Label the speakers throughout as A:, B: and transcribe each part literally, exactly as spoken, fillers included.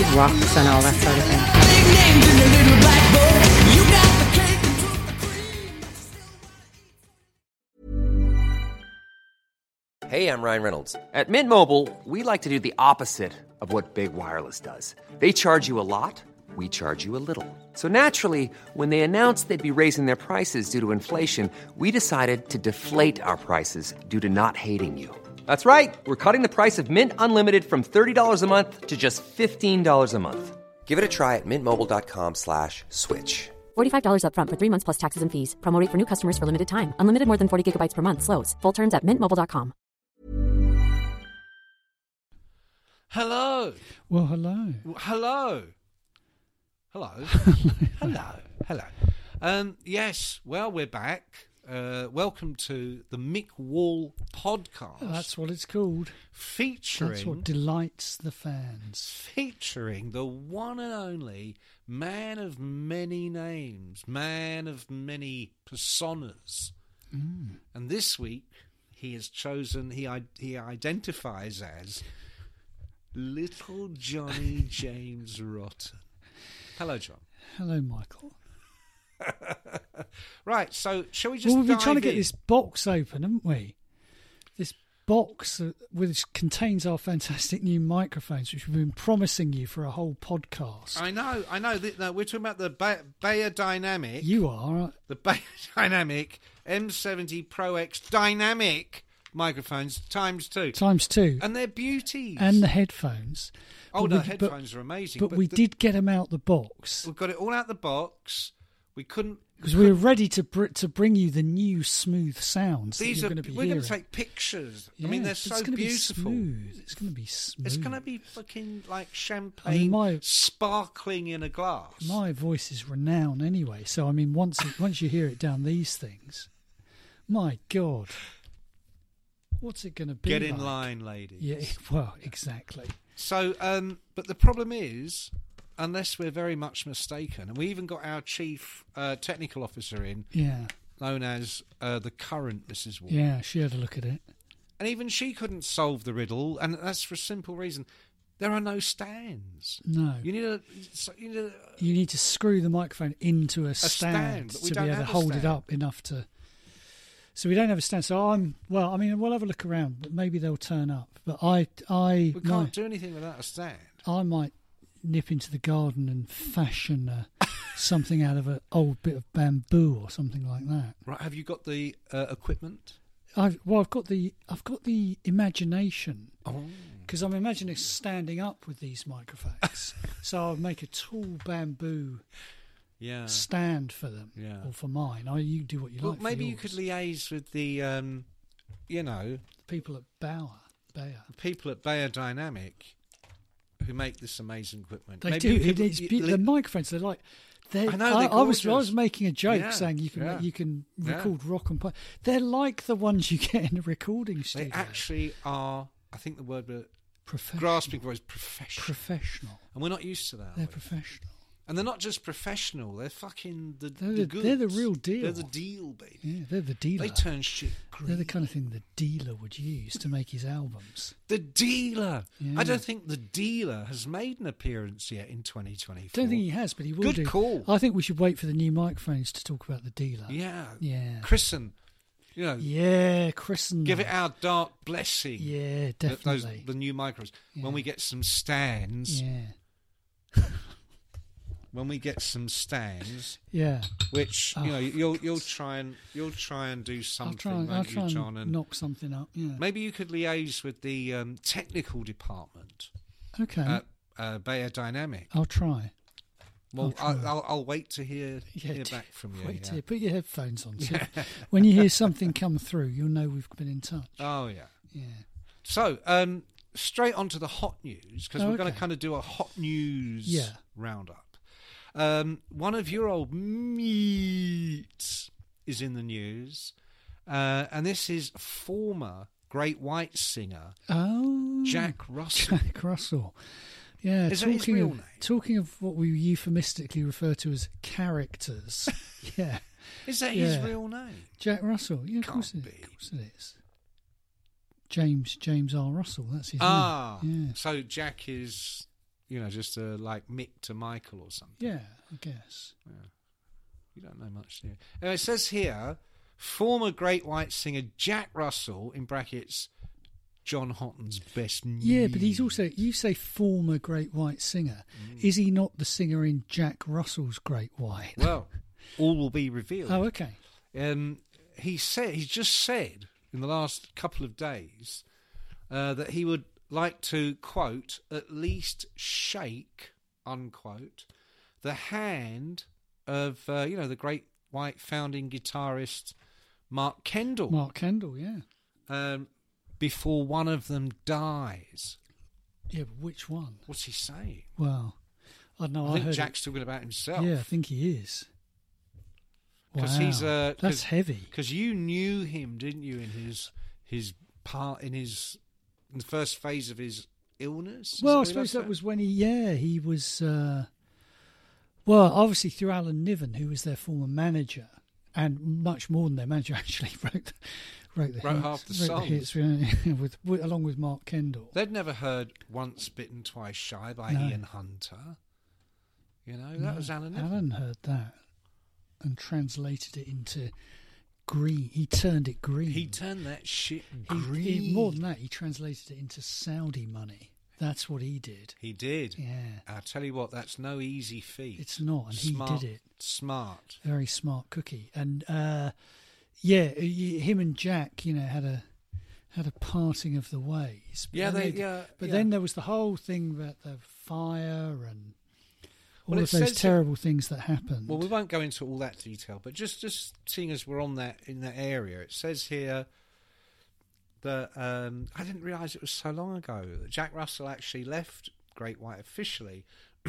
A: rocks and all that sort of thing.
B: Hey, I'm Ryan Reynolds. At Mint Mobile, we like to do the opposite of what Big Wireless does. They charge you a lot, we charge you a little. So naturally, when they announced they'd be raising their prices due to inflation, we decided to deflate our prices due to not hating you. That's right. We're cutting the price of Mint Unlimited from thirty dollars a month to just fifteen dollars a month. Give it a try at mintmobile.com slash switch.
C: forty-five dollars up front for three months plus taxes and fees. Promo rate for new customers for limited time. Unlimited more than forty gigabytes per month. Slows full terms at mint mobile dot com.
D: Hello.
E: Well, hello.
D: Hello. Hello. Hello. Hello. Um, yes, well, we're back. Uh, welcome to the Mick Wall podcast.
E: That's what it's called.
D: Featuring...
E: That's what delights the fans.
D: Featuring the one and only man of many names, man of many personas.
E: Mm.
D: And this week, he has chosen, he, he identifies as Little Johnny James Rotten. Hello, John.
E: Hello, Michael.
D: Right, so shall we just
E: Well, we've been
D: dive
E: trying to get
D: in?
E: this box open, haven't we? This box uh, which contains our fantastic new microphones, which we've been promising you for a whole podcast.
D: I know, I know. Th- no, we're talking about the ba- Bayer Dynamic.
E: You are.
D: The Bayer Dynamic M seventy Pro X Dynamic microphones times two.
E: Times two.
D: And they're beauties.
E: And the headphones.
D: Oh,
E: But
D: the
E: we-
D: headphones
E: but,
D: are amazing.
E: But,
D: but
E: we
D: the,
E: did get them out the box.
D: We've got it all out the box. We couldn't...
E: Because we were ready to br- to bring you the new smooth sounds
D: These
E: that
D: are...
E: you're going to be
D: we're
E: hearing.
D: going to take pictures.
E: Yeah,
D: I mean, they're
E: it's
D: so
E: gonna
D: beautiful.
E: Be smooth. It's going to be smooth.
D: It's going to be fucking like champagne
E: I mean, my-
D: sparkling in a glass.
E: My voice is renowned anyway, so I mean, once it, once you hear it down these things, my God, what's it going to be?
D: Get in
E: like?
D: line, ladies.
E: Yeah, well, exactly.
D: So, um, but the problem is, unless we're very much mistaken, and we even got our chief uh, technical officer in,
E: Yeah,
D: known as uh, the current Missus Wall.
E: yeah. She had a look at it.
D: And even she couldn't solve the riddle, and that's for a simple reason. There are no stands.
E: No,
D: You need a... so You need a
E: you need to screw the microphone into a,
D: stand, but we
E: to
D: don't
E: be able to
D: have a
E: hold it
D: stand.
E: up enough to. So we don't have a stand. So I'm well. I mean, we'll have a look around, but maybe they'll turn up. But I, I,
D: we
E: no,
D: can't do anything without a stand.
E: I might nip into the garden and fashion uh, something out of an old bit of bamboo or something like that.
D: Right, have you got the uh, equipment?
E: I've, well, I've got the I've got the imagination
D: Oh.
E: because I'm imagining standing up with these microphones. So I'll make a tall bamboo
D: Yeah.
E: stand for them,
D: Yeah.
E: or for mine. I you do what you
D: Well,
E: like. for
D: maybe you
E: yours.
D: could liaise with the, um, you know,
E: people at Bauer, Bayer.
D: the people at Bayer Dynamic who make this amazing equipment.
E: They
D: Maybe
E: do.
D: you
E: It,
D: could-
E: it's
D: you-
E: be-
D: li-
E: the microphones. They're like. They're,
D: I know,
E: I,
D: they're
E: I was I
D: gorgeous.
E: was making a joke
D: Yeah,
E: saying you can
D: yeah.
E: you can
D: Yeah.
E: record rock and pop. They're like the ones you get in a recording studio.
D: They actually are, I think the word we're
E: professional.
D: grasping for is professional.
E: Professional.
D: and we're not used to that.
E: They're
D: are we?
E: professional.
D: And they're not just professional, they're fucking the,
E: They're
D: the
E: the-
D: goods.
E: they're the real deal.
D: They're the deal, baby.
E: Yeah, they're the dealer.
D: They turn shit green.
E: They're the kind of thing the dealer would use to make his albums.
D: The dealer.
E: Yeah.
D: I don't think the dealer has made an appearance yet in twenty twenty-four.
E: Don't think he has, but he will
D: Good
E: do.
D: call.
E: I think we should wait for the new microphones to talk about the dealer.
D: Yeah.
E: Yeah.
D: Christen, you know,
E: Yeah, Chris and
D: give it our dark blessing.
E: Yeah,
D: Th- Those,
E: definitely.
D: the new micros.
E: Yeah.
D: When we get some stands,
E: Yeah.
D: when we get some stands,
E: Yeah.
D: which
E: Oh.
D: you know, you'll you'll try and you'll try and do
E: I'll
D: something,
E: try and, I'll
D: won't
E: try
D: you,
E: and
D: John? And
E: knock something up. Yeah.
D: maybe you could liaise with the um, technical department
E: Okay.
D: at uh, Bayer Dynamic.
E: I'll try.
D: Well,
E: I'll
D: I'll,
E: try.
D: I'll, I'll wait to hear,
E: Yeah,
D: hear
E: d-
D: back from you.
E: Wait
D: yeah.
E: till put your headphones on. So when you hear something come through, you'll know we've been in touch.
D: Oh yeah.
E: Yeah.
D: So um, straight on to the hot news, because
E: Oh,
D: we're going to
E: okay.
D: kind of do a hot news
E: Yeah.
D: roundup. Um, one of your old meats is in the news, uh, and this is former Great White singer
E: Oh,
D: Jack Russell.
E: Jack Russell. Yeah,
D: Is that his
E: talking
D: real
E: of
D: name?
E: talking of what we euphemistically refer to as characters. yeah,
D: Is that his
E: Yeah.
D: real name?
E: Jack Russell. Yeah, of
D: Can't
E: course, it,
D: be.
E: of course it is. James James R. Russell. That's his
D: Ah,
E: name. Yeah.
D: so Jack is you know, just uh, like Mick to Michael or something.
E: Yeah, I guess.
D: Yeah. You don't know much, do you? Anyway, it says here, former Great White singer Jack Russell, in brackets, John Houghton's best
E: Yeah, but he's also, you say former Great White singer. Mm. Is he not the singer in Jack Russell's Great White?
D: Well, all will be revealed.
E: Oh, okay.
D: Um, he said, he's just said in the last couple of days uh, that he would like to, quote, at least shake, unquote, the hand of, uh, you know, the Great White founding guitarist Mark Kendall.
E: Mark Kendall, yeah.
D: Um, before one of them dies.
E: Yeah, but which one?
D: What's he saying?
E: Well, I don't know.
D: I,
E: I
D: think
E: heard
D: Jack's
E: it.
D: talking about himself.
E: Yeah, I think he is.
D: Because
E: wow.
D: he's uh,
E: That's heavy.
D: Because you knew him, didn't you, in his his part in his in the first phase of his illness? Is
E: Well, I
D: that
E: suppose
D: that
E: that was when he. Yeah, he was. Uh, well, obviously through Alan Niven, who was their former manager, and much more than their manager actually wrote. Wrote, the
D: Wrote
E: hits,
D: half the
E: wrote
D: songs.
E: The hits, yeah, with, with, along with Mark Kendall.
D: They'd never heard Once Bitten, Twice Shy by
E: No.
D: Ian Hunter. You know, that
E: No,
D: was Alan Niven.
E: Alan heard that and translated it into green. He turned it green.
D: He turned that shit
E: He-
D: green.
E: he- more than that, he translated it into Saudi money. That's what he did.
D: He did.
E: Yeah.
D: I'll tell you what, that's no easy feat.
E: It's not, and
D: Smart,
E: he did it.
D: Smart.
E: Very smart cookie. And uh, yeah, y- him and Jack, you know, had a had a parting of the ways. But
D: Yeah,
E: then
D: they-
E: they-
D: yeah,
E: But
D: yeah.
E: then there was the whole thing about the fire and all
D: Well,
E: of
D: it
E: those
D: says-
E: terrible things that happened.
D: Well, we won't go into all that detail, but just, just seeing as we're on that in that area, it says here that um, I didn't realise it was so long ago that Jack Russell actually left Great White officially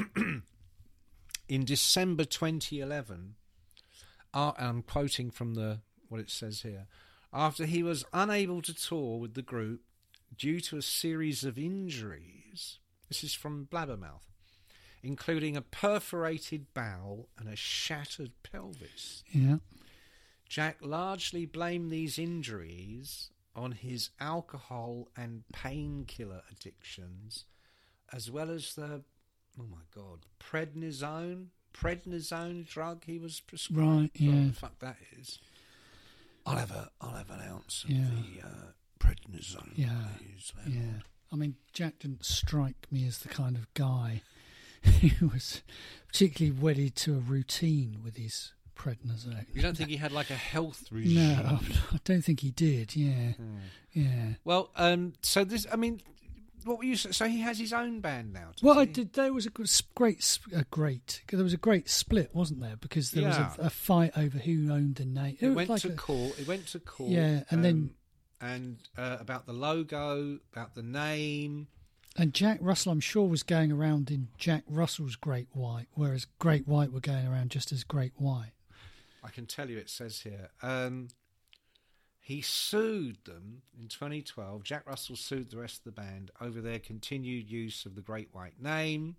D: in December twenty eleven. Uh, and I'm quoting from the what it says here. After he was unable to tour with the group due to a series of injuries, this is from Blabbermouth, including a perforated bowel and a shattered pelvis.
E: yeah.
D: Jack largely blamed these injuries on his alcohol and painkiller addictions, as well as the, oh my God, prednisone, prednisone drug he was prescribed.
E: Right, yeah.
D: What the fuck that is. I'll have a, I'll have an ounce of
E: Yeah.
D: the uh, prednisone,
E: Yeah,
D: please.
E: yeah. I mean, Jack didn't strike me as the kind of guy who was particularly wedded to a routine with his prednisone.
D: You don't think he had like a health regime?
E: No, I don't think he did. Yeah,
D: Hmm.
E: yeah.
D: Well, um, so this, I mean, what were you? So he has his own band now. does
E: Well, I
D: he?
E: did. There was a good- great, a great. There was a great split, wasn't there? Because there
D: Yeah.
E: was a, a fight over who owned the name.
D: It
E: was
D: went
E: like
D: to
E: a-
D: court. It went to court.
E: Yeah, and then-
D: um, and uh, about the logo, about the name.
E: And Jack Russell, I'm sure, was going around in Jack Russell's Great White, whereas Great White were going around just as Great White.
D: I can tell you, it says here. Um, he sued them in twenty twelve. Jack Russell sued the rest of the band over their continued use of the Great White name.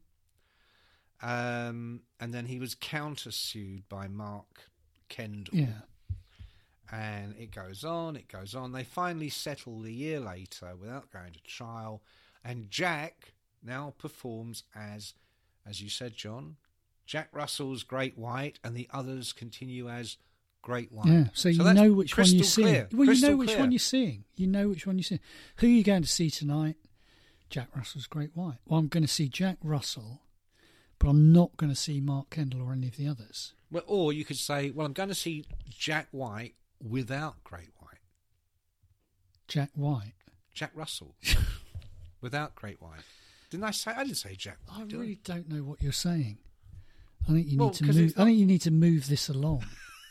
D: Um, and then he was countersued by Mark Kendall.
E: Yeah,
D: And it goes on, it goes on. They finally settled a year later without going to trial. And Jack now performs as, as you said, John, Jack Russell's Great White, and the others continue as Great White.
E: yeah. So, you
D: that's
E: know which one you're
D: crystal
E: seeing.
D: clear,
E: Well, you
D: crystal
E: know which
D: clear.
E: one you're seeing. You know which one you're seeing. Who are you going to see tonight? Jack Russell's Great White. Well, I'm going to see Jack Russell, but I'm not going to see Mark Kendall or any of the others.
D: Well, or you could say, well, I'm going to see Jack White without Great White.
E: Jack White.
D: Jack Russell without Great White. Didn't I say? I didn't say Jack White.
E: I
D: did
E: really don't know what you're saying. I think you
D: Well,
E: need to
D: 'cause
E: move.
D: it's
E: I
D: not-
E: think you need to move this along.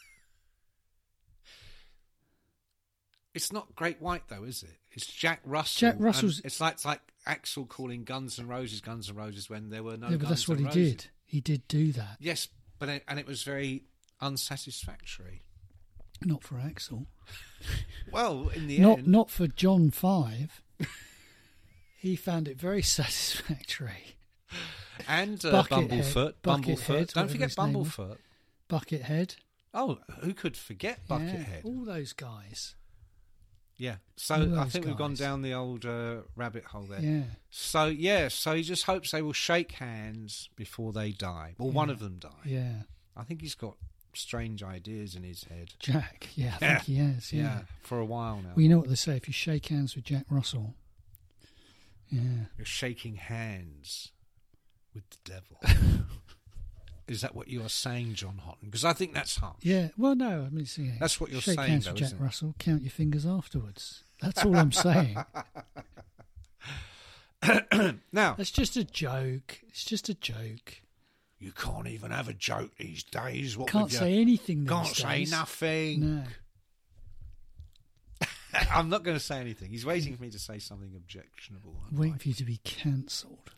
D: It's not Great White though, is it? It's Jack Russell.
E: Jack
D: and
E: Russell's-
D: It's like it's like Axl calling Guns N' Roses Guns N' Roses when there were no.
E: yeah, but
D: Guns
E: that's what
D: N'
E: he
D: Roses.
E: did. He did do that.
D: Yes, but it, and it was very unsatisfactory.
E: Not for Axel.
D: Well, in the
E: Not
D: end,
E: not for John Five. He found it very satisfactory.
D: and uh,
E: Buckethead-
D: Bumblefoot,
E: Buckethead,
D: Bumblefoot. Don't
E: whatever
D: forget
E: his name was.
D: Bumblefoot.
E: Buckethead.
D: Oh, who could forget Buckethead?
E: Yeah, all those guys.
D: Yeah. So
E: All
D: I
E: those
D: think we've gone
E: guys.
D: down the old uh, rabbit hole there.
E: Yeah.
D: So, yeah, so he just hopes they will shake hands before they die. Or one
E: Yeah.
D: of them die.
E: Yeah.
D: I think he's got strange ideas in his head.
E: Jack. Yeah, I
D: Yeah.
E: think he has. Yeah.
D: Yeah, for a while now.
E: Well, you know what they say: if you shake hands with Jack Russell, yeah,
D: You're shaking hands with the devil. Is that what you are saying, John Houghton? Because I think that's harsh.
E: yeah. Well, no, I mean, it's, yeah.
D: That's what you're
E: shake
D: saying,
E: hands
D: though,
E: with Jack
D: isn't it?
E: Russell. Count your fingers afterwards. That's all I'm saying.
D: Now,
E: It's just a joke. It's just a joke.
D: you can't even have a joke these days. What
E: Can't
D: would you-
E: say anything. These
D: Can't say
E: days.
D: nothing.
E: No.
D: I'm not going to say anything. He's waiting for me to say something objectionable.
E: Waiting for you to be cancelled.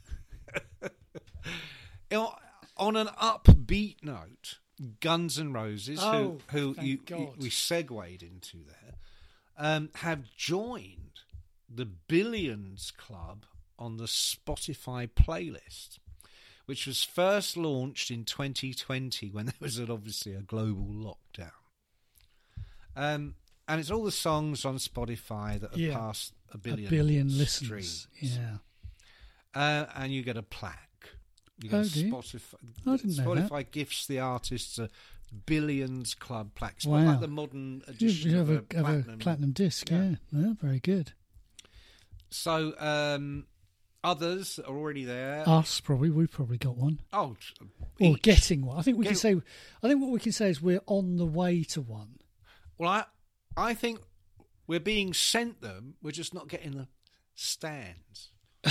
D: You know, on an upbeat note, Guns N' Roses,
E: Oh,
D: who, who
E: thank
D: you,
E: God.
D: you, we segued into there, um, have joined the Billions Club on the Spotify playlist, which was first launched in twenty twenty when there was an, obviously a global lockdown. Um, and it's all the songs on Spotify that have
E: Yeah.
D: passed a billion,
E: a billion
D: streams.
E: listeners. Yeah.
D: Uh, and you get a plaque. You get
E: Oh,
D: a
E: do you?
D: Spotify.
E: I didn't know that.
D: Spotify gifts the artists a Billions Club plaque. It's
E: Wow.
D: like the modern
E: You,
D: edition
E: you have,
D: of
E: a,
D: a,
E: have
D: platinum.
E: a platinum disc,
D: Yeah.
E: yeah. Well, very good.
D: So um, others are already there.
E: Us, probably. We've probably got one.
D: oh,
E: Or
D: each.
E: getting one. I think we can
D: Get-
E: say. I think what we can say is we're on the way to one.
D: Well, I, I think we're being sent them. We're just not getting the stands.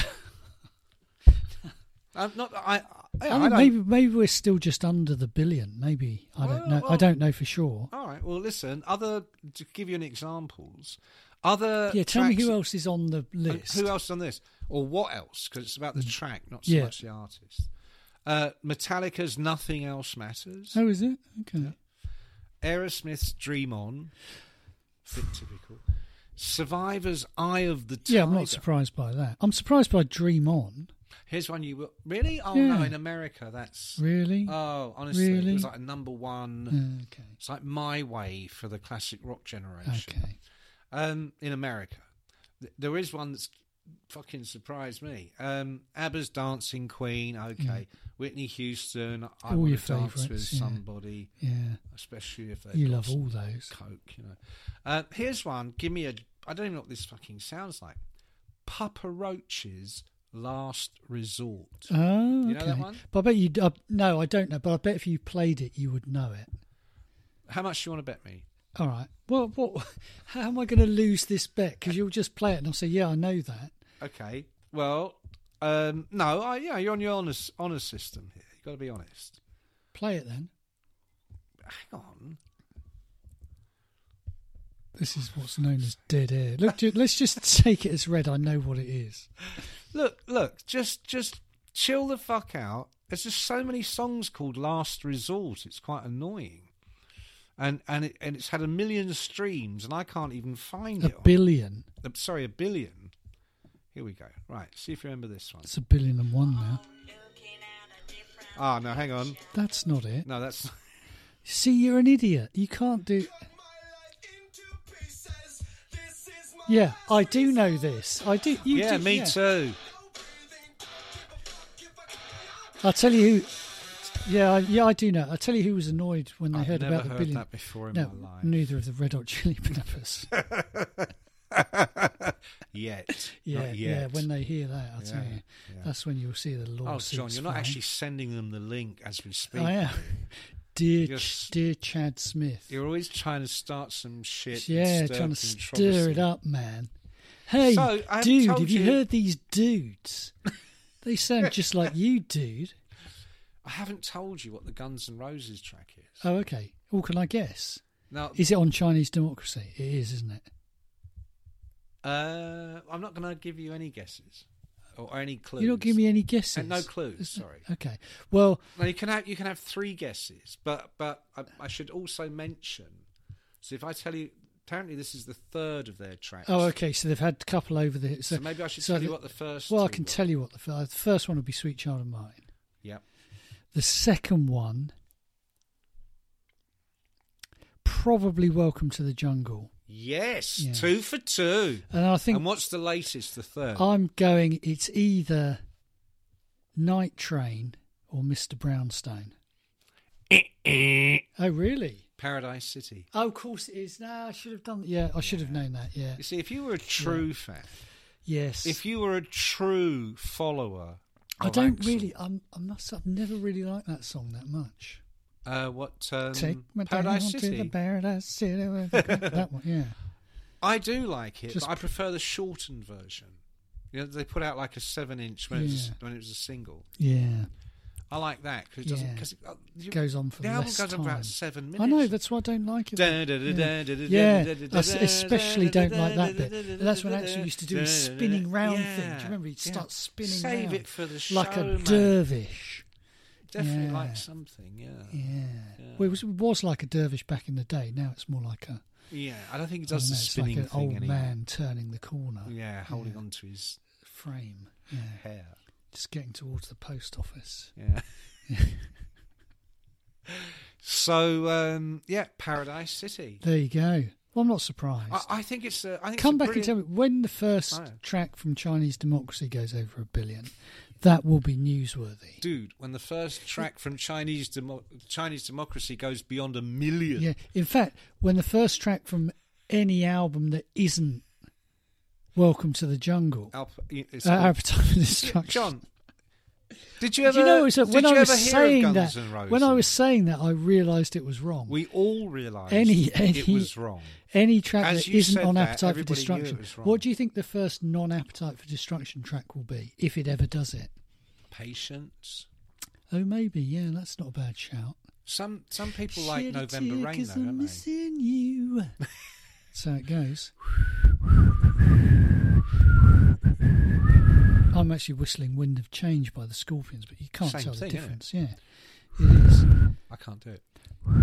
D: I'm not. I. I,
E: I,
D: I
E: mean,
D: don't-
E: maybe maybe we're still just under the billion. Maybe I don't
D: Well,
E: know. I
D: well-
E: don't know for sure.
D: All right. Well, listen. Other to give you an examples. Other
E: Yeah, tell me
D: tracks-
E: who else is on the
D: And
E: list.
D: who else on this? Or what else? Because it's about the track, not so
E: Yeah.
D: much the artist. Uh, Metallica's Nothing Else Matters.
E: Oh, is it? Okay.
D: Aerosmith's Dream On. Bit typical. Survivor's Eye of the Tiger.
E: Yeah, I'm not surprised by that. I'm surprised by Dream On.
D: Here's one you will. Really? Oh,
E: Yeah.
D: no, in America, that's.
E: Really?
D: Oh, honestly. It
E: Really?
D: was like a number one.
E: okay.
D: It's like My Way for the classic rock generation.
E: Okay.
D: Um, in America, Th- there is one that's fucking surprised me. Um, ABBA's Dancing Queen, okay. Whitney Houston, I
E: All
D: Want
E: your
D: to Dance with
E: favourites, yeah.
D: Somebody,
E: Yeah.
D: especially if they
E: You love all those.
D: coke, you know. Uh, here's one. Give me a. I don't even know what this fucking sounds like. Papa Roach's Last Resort.
E: Oh,
D: You know
E: okay.
D: that one?
E: But I bet you. Uh, no, I don't know. But I bet if you played it, you would know it.
D: How much do you want to bet me?
E: All right. Well, what? How am I going to lose this bet? Because you'll just play it and I'll say, "Yeah, I know that."
D: Okay. Well, um, no. I, yeah, you're on your honest, honest system here. You've got to be honest.
E: Play it then.
D: Hang on.
E: This is what's known as dead air. Look, ju- let's just take it as read. I know what it is.
D: Look, look. Just, just chill the fuck out. There's just so many songs called Last Resort. It's quite annoying. And and it, and it's had a million streams, and I can't even find
E: A
D: it. on-
E: billion.
D: Uh, sorry, a billion. Here we go. Right, see if you remember this one.
E: It's a billion and one now.
D: Ah, no, hang on.
E: That's not it.
D: No, that's
E: See, you're an idiot. You can't do. Yeah, I do know this. I do. You
D: yeah,
E: do,
D: me
E: yeah.
D: too.
E: I'll tell you who. Yeah, I, yeah, I do know. I'll tell you who was annoyed when they
D: I've
E: heard
D: never
E: about the
D: heard
E: billion.
D: that before in
E: no,
D: my life.
E: neither of the Red Hot Chili Peppers.
D: Yet,
E: yeah,
D: Not
E: yeah.
D: yet.
E: When they hear that, I'll tell
D: Yeah,
E: you,
D: yeah.
E: that's when you'll see the
D: Oh,
E: lawsuits.
D: John, you're not
E: flying.
D: actually sending them the link as we speak.
E: I am. Dear,
D: You're
E: Ch-
D: s-
E: dear Chad Smith.
D: You're always trying to start some shit.
E: Yeah,
D: and stir
E: trying to stir
D: controversy.
E: it up, man. Hey,
D: So, I haven't
E: dude,
D: told
E: have you
D: you-
E: heard these dudes? They sound just like you, dude.
D: I haven't told you what the Guns N' Roses track is.
E: Oh, okay. Well, can I guess?
D: Now,
E: Is it on Chinese democracy? It is, isn't it?
D: uh, I'm not going to give you any guesses or any clues.
E: You don't give me any guesses.
D: And no clues.
E: Is that-
D: Sorry.
E: Okay. Well,
D: Now you can have you can have three guesses, but but I, I should also mention. So if I tell you, apparently this is the third of their tracks.
E: oh, okay. So they've had a couple over there. So,
D: So maybe I should
E: so
D: tell you
E: the-
D: what the first.
E: Well, I
D: two
E: can
D: were.
E: tell you what the first. The first one would be "Sweet Child of Mine."
D: Yep.
E: The second one, probably "Welcome to the Jungle."
D: Yes,
E: Yeah.
D: two for two.
E: And I think
D: And what's the latest, the third?
E: I'm going, it's either Night Train or Mister Brownstone. Oh, really?
D: Paradise City.
E: Oh, of course it is. No, I should have done. Yeah, I should have known that. Yeah.
D: You see, if you were a true fan,
E: Yes.
D: if you were a true follower,
E: I
D: of
E: don't
D: Axl,
E: really. I'm. I must. I've never really liked that song that much.
D: Uh, what um,
E: Take me
D: Paradise
E: down
D: City?
E: to the Paradise City. with the- that one. Yeah.
D: I do like it,
E: Just
D: but I prefer the shortened version. You know, they put out like a seven-inch when, it was,
E: Yeah.
D: when it was a single.
E: Yeah.
D: I like that because it doesn't.
E: Yeah.
D: Cause it, uh, you,
E: Goes on for
D: the album
E: less
D: goes on for
E: time.
D: about seven minutes.
E: I know. That's why I don't like it.
D: Da, da, da,
E: Yeah.
D: da, da, da,
E: Yeah,
D: da, da,
E: I
D: da,
E: s- especially
D: da,
E: don't like that
D: da,
E: bit.
D: da, da,
E: But that's when
D: da,
E: Axl
D: da,
E: used to do
D: da,
E: his
D: da,
E: spinning round
D: yeah,
E: thing. Do you remember? He'd
D: yeah.
E: start spinning
D: Save
E: round
D: it for the show,
E: like a
D: mate.
E: dervish.
D: Definitely
E: Yeah.
D: like something, yeah.
E: Yeah.
D: Yeah.
E: Well, it was, it was like a dervish back in the day. Now it's more like a.
D: Yeah, I don't think he
E: I
D: does
E: don't
D: the
E: know, it's
D: spinning
E: like an
D: thing
E: old
D: anymore.
E: man turning the corner.
D: Yeah, holding
E: Yeah.
D: on to his
E: Frame. Yeah.
D: hair.
E: Just getting towards the post office.
D: Yeah. So, um, yeah, Paradise City.
E: There you go. Well, I'm not surprised.
D: I, I think it's. Uh, I think
E: Come
D: it's a
E: back and tell
D: brilliant-
E: me when the first
D: Oh.
E: track from Chinese Democracy goes over a billion. That will be newsworthy.
D: Dude, when the first track from Chinese Demo- Chinese Democracy goes beyond a million.
E: Yeah. In fact, when the first track from any album that isn't Welcome to the Jungle,
D: Alp- it's
E: uh,
D: called-
E: Appetite for Destruction.
D: John, did you ever?
E: Do you know, it was, uh,
D: did
E: when
D: you
E: I was
D: ever hear
E: saying
D: of Guns
E: that,
D: N' Roses?
E: when I was saying that, I realised it was wrong.
D: we all realised
E: Any- any-
D: it was wrong.
E: Any track
D: As
E: that
D: you
E: isn't
D: said
E: on
D: that,
E: Appetite for
D: everybody knew
E: Destruction.
D: it was wrong.
E: What do you think the first non-Appetite for Destruction track will be, if it ever does it?
D: Patience.
E: Oh, maybe. Yeah, that's not a bad shout.
D: Some some people like
E: Shed a
D: November
E: tear
D: Rain,
E: 'cause
D: though,
E: I'm
D: don't they?
E: missing you. That's how it goes. I'm actually whistling Wind of Change by the Scorpions, but you can't
D: Same
E: tell
D: thing,
E: the
D: isn't it?
E: difference. Yeah, it is.
D: I can't do it.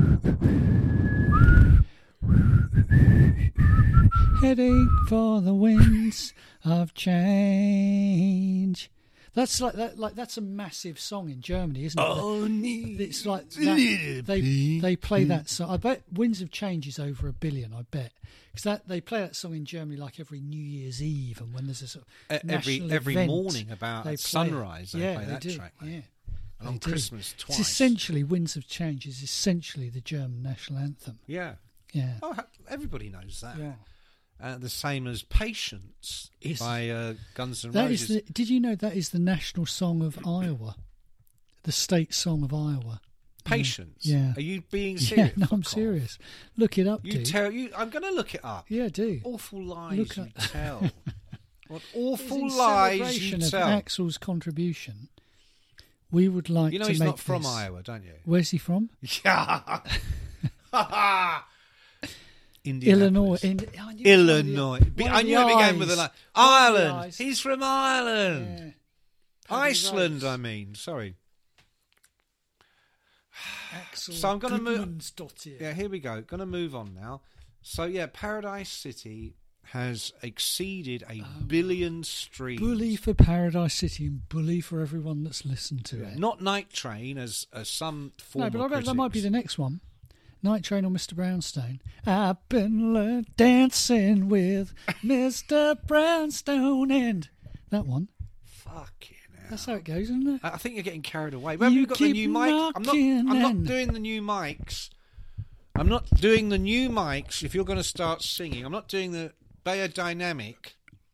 E: Heading for the winds of change. That's like that. Like that's a massive song in Germany, isn't it? It's like that, they they play that song. I bet Winds of Change is over a billion. I bet because that they play that song in Germany like every New Year's Eve, and when there's a sort of
D: Uh, every
E: national
D: every
E: event,
D: morning about
E: they play it.
D: sunrise, they
E: yeah,
D: play
E: they
D: that
E: do.
D: track. mate.
E: Yeah,
D: And on
E: they do.
D: Christmas twice.
E: It's essentially Winds of Change is essentially the German national anthem.
D: Yeah.
E: Yeah,
D: Oh, ha- everybody knows that.
E: yeah.
D: Uh, the same as Patience
E: Is-
D: by uh, Guns N'
E: That
D: Roses.
E: is the. Did you know that is the national song of Iowa, the state song of Iowa?
D: Patience.
E: Yeah.
D: Are you being
E: Yeah,
D: serious?
E: no, I'm
D: Fuck off.
E: serious. Look it up,
D: You
E: dude.
D: tell you. I'm going to look it up.
E: yeah, do.
D: Awful lies
E: Look
D: you
E: up-
D: tell. What
E: It's
D: awful
E: in
D: lies
E: celebration
D: you
E: of
D: tell.
E: Axl's contribution. We would like
D: You know
E: to
D: he's
E: make
D: not from
E: this-
D: Iowa, don't you?
E: Where's he from?
D: Yeah.
E: Illinois.
D: Indianapolis.
E: In, I knew it was one of the-
D: Illinois. Be-
E: one
D: I
E: of
D: knew
E: the
D: it began with
E: eyes.
D: a line.
E: One of the
D: Ireland.
E: eyes.
D: He's from Ireland.
E: Yeah. Paddy
D: Iceland,
E: Rose.
D: I mean. Sorry.
E: Axel
D: So I'm gonna move-
E: Gudmundsdottir.
D: Yeah, here we go. Going to move on now. So, yeah, Paradise City has exceeded a billion streams.
E: Bully for Paradise City and bully for everyone that's listened to
D: Yeah,
E: it.
D: not Night Train, as, as some former
E: No, but I bet that might be
D: critics.
E: the next one. Night Train or Mister Brownstone. I've been le- dancing with Mister Brownstone and that one.
D: Fucking hell.
E: That's how it goes, isn't it?
D: I I think you're getting carried away. Where have
E: You
D: you got the
E: keep
D: new mic? I'm not.
E: knocking
D: I'm not
E: and-
D: doing the new mics. I'm not doing the new mics. If you're going to start singing, I'm not doing the Bayer Dynamic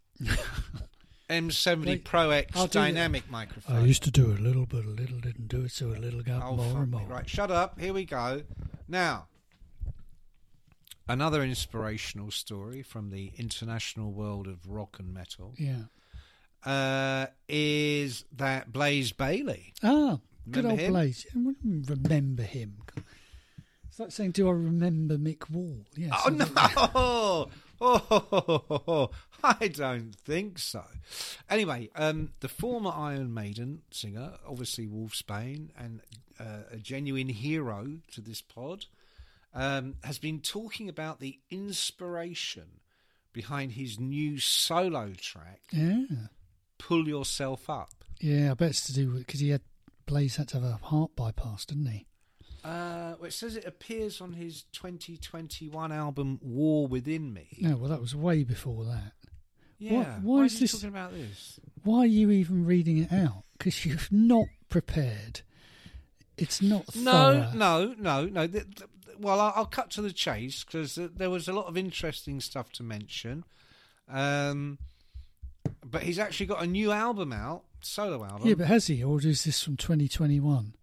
D: M seventy
E: Wait,
D: Pro X
E: I'll do that.
D: dynamic microphone.
E: I used to do a little, but a little didn't do it, so a little got
D: Oh,
E: more
D: fuck
E: and
D: me.
E: more.
D: Right, shut up. Here we go. Now, another inspirational story from the international world of rock and metal
E: Yeah.
D: uh, is that Blaze Bayley.
E: Ah, good
D: Remember
E: old
D: him?
E: Blaze. I wouldn't remember him. It's like saying, do I remember Mick Wall? Yes.
D: Oh, no! Oh, oh, oh, oh, I don't think so. Anyway, um, the former Iron Maiden singer, obviously Wolfsbane, and uh, a genuine hero to this pod, um, has been talking about the inspiration behind his new solo track,
E: Yeah.
D: Pull Yourself Up.
E: Yeah, I bet it's to do with because he had Blaze had to have a heart bypass, didn't he?
D: Uh, well, it says it appears on his twenty twenty-one album War Within Me.
E: No, well, that was way before that.
D: Yeah.
E: Why, why,
D: why
E: is
D: are you
E: this
D: talking about this?
E: Why are you even reading it out? Because you've not prepared. It's not
D: No,
E: thorough.
D: no, no, no. Th- th- Well, I'll, I'll cut to the chase because there was a lot of interesting stuff to mention. Um, but he's actually got a new album out, solo album.
E: Yeah, but has he, or is this from twenty twenty-one?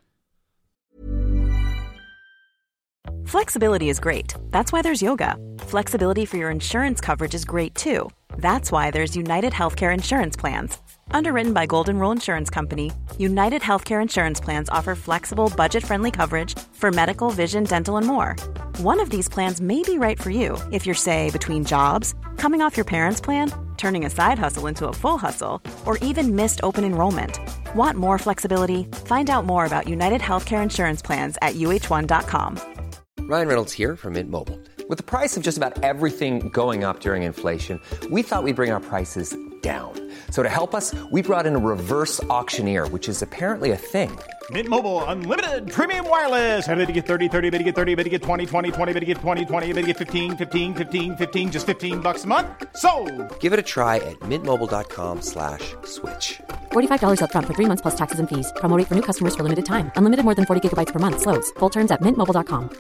A: Flexibility is great. That's why there's yoga. Flexibility for your insurance coverage is great too. That's why there's United Healthcare Insurance Plans. Underwritten by Golden Rule Insurance Company, United Healthcare Insurance Plans offer flexible, budget-friendly coverage for medical, vision, dental, and more. One of these plans may be right for you if you're, say, between jobs, coming off your parents' plan, turning a side hustle into a full hustle, or even missed open enrollment. Want more flexibility? Find out more about United Healthcare Insurance Plans at U H one dot com.
B: Ryan Reynolds here from Mint Mobile. With the price of just about everything going up during inflation, we thought we'd bring our prices down. So to help us, we brought in a reverse auctioneer, which is apparently a thing.
F: Mint Mobile Unlimited Premium Wireless. How to get thirty, thirty, bit to get thirty, bit to get twenty, twenty, twenty, bit to get twenty, twenty, bit to get fifteen, fifteen, fifteen, fifteen, just fifteen bucks a month? Sold!
B: Give it a try at mintmobile.com slash switch.
C: forty-five dollars up front for three months plus taxes and fees. Promo rate for new customers for limited time. Unlimited more than forty gigabytes per month. Slows full terms at mint mobile dot com.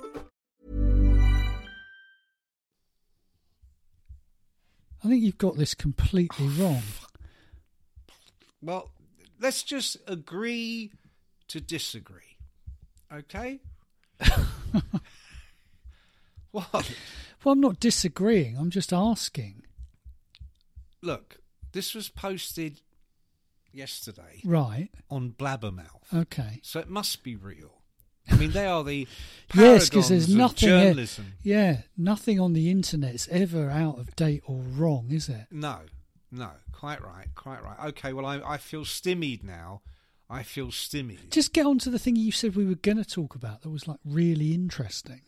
E: I think you've got this completely wrong.
D: Well, let's just agree to disagree. Okay? What?
E: Well, I'm not disagreeing. I'm just asking.
D: Look, this was posted yesterday
E: Right.
D: on Blabbermouth.
E: Okay.
D: So it must be real. I mean, they are the
E: Yes, because
D: paragons
E: there's
D: of
E: nothing.
D: journalism.
E: Yeah, nothing on the internet's ever out of date or wrong, is it?
D: No, no, quite right, quite right. Okay, well, I, I feel stymied now. I feel stymied.
E: Just get on to the thing you said we were going to talk about that was like really interesting.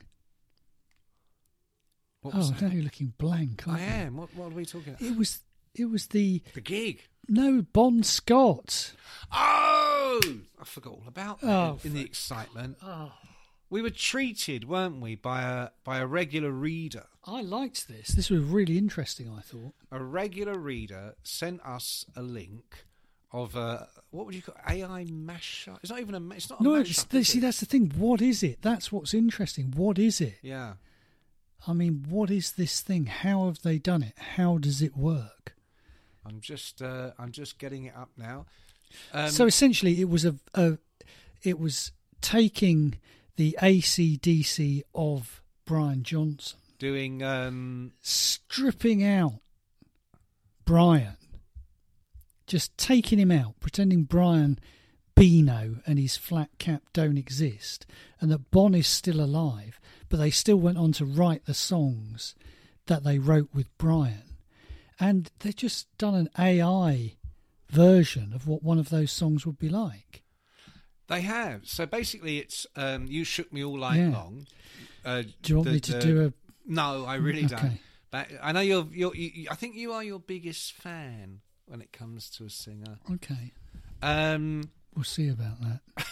D: What was
E: Oh,
D: that?
E: now you're looking blank.
D: I
E: aren't you?
D: am. What, what are we talking about?
E: It was. It was the
D: The gig.
E: no Bon Scott.
D: Oh, I forgot all about that
E: Oh,
D: in the
E: for-
D: excitement.
E: Oh,
D: We were treated, weren't we, by a by a regular reader.
E: I liked this. This was really interesting. I thought.
D: A regular reader sent us a link of a what would you call A I mashup? It's not even a. ma- It's not a
E: No,
D: mashup.
E: it's,
D: is
E: see,
D: it?
E: that's the thing. What is it? That's what's interesting. What is it?
D: Yeah.
E: I mean, what is this thing? How have they done it? How does it work?
D: I'm just uh, I'm just getting it up now. Um,
E: so essentially, it was a, a it was taking the A C D C of Brian Johnson,
D: doing um,
E: stripping out Brian, just taking him out, pretending Brian Bino and his flat cap don't exist, and that Bon is still alive, but they still went on to write the songs that they wrote with Brian, and they've just done an A I version of what one of those songs would be like.
D: they have. So basically, it's um, You Shook Me All Night
E: Yeah.
D: Long. Uh,
E: Do you want
D: the-
E: me to
D: the-
E: do a?
D: No, I really don't.
E: Okay.
D: But I know you're. You're. You, I think you are your biggest fan when it comes to a singer.
E: Okay,
D: Um,
E: we'll see about that.